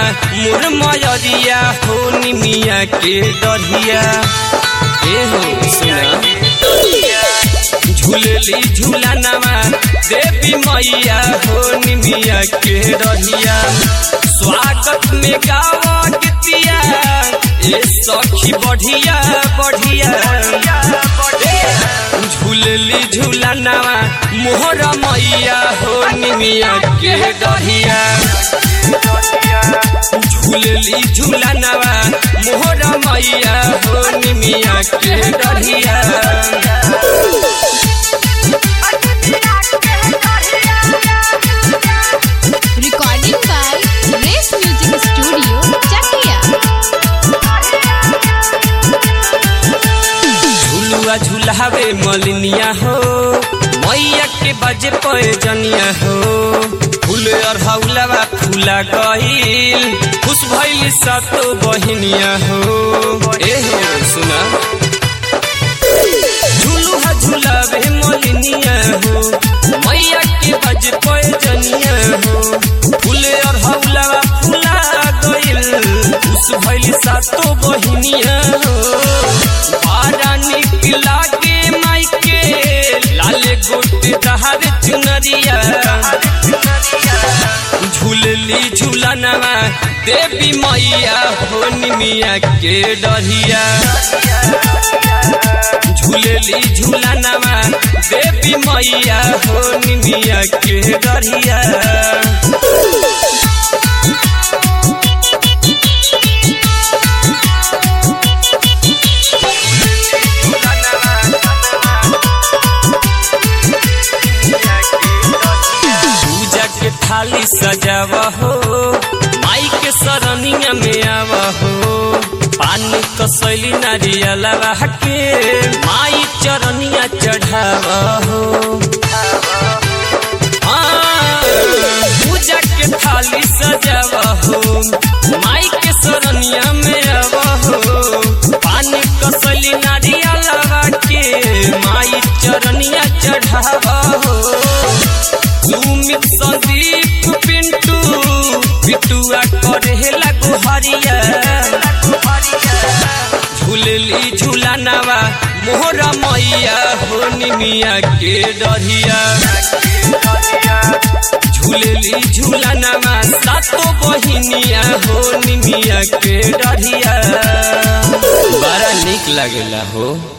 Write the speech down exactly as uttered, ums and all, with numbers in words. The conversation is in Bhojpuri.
मोर मयरिया हो निमिया के डरिया ए हो सुना झूलली झूलनवा देवी मैया हो निमिया के डरिया स्वागत में गावा गीतिया ए सखी बढ़िया बढ़िया झूलली झूलनवा मोहर मैया हो निमिया के डरिया झूलली झूलनवा मोहर मैया हो निमिया के डरिया Recording by Race Music Studio, Chakia. झुलुआ झुलावे मलिनिया हो मैया के बजे पैजनिया हो फूल अरहौलवा फूला गईल खुश भइल सातो बहिनिया हो ए हो सुना झुलुआ झुलावे मलिनिया हो मैया के बजे पैजनिया हो फूल अरहौलवा फूला गईल खुश भइल सातो बहिनिया हो बारा निक लागे माई के लाले गोटे दहार चुनरिया झूलली झूलनवा देवी मैया हो निमिया के डरिया झूलली झूलनवा देवी मैया हो निमिया के डरिया थाली सजावा हो माई के सरनिया में आवा हो पानी कसैली नारियलवा के माई चरनिया चढ़ावा हो पूजा के थाली सजावा हो माई के सरनिया में आवा हो पानी कसैली नारियलवा के माई चरनिया चढ़ावा हो सुमित संदीप पिंटू बिटुआ करेला गुहरिया झूलली झूलनवा मोहर मैया हो निमिया के डरिया झूलली झूलनवा सातो बहिनिया हो निमिया के डरिया बड़ा निक लागेला हो।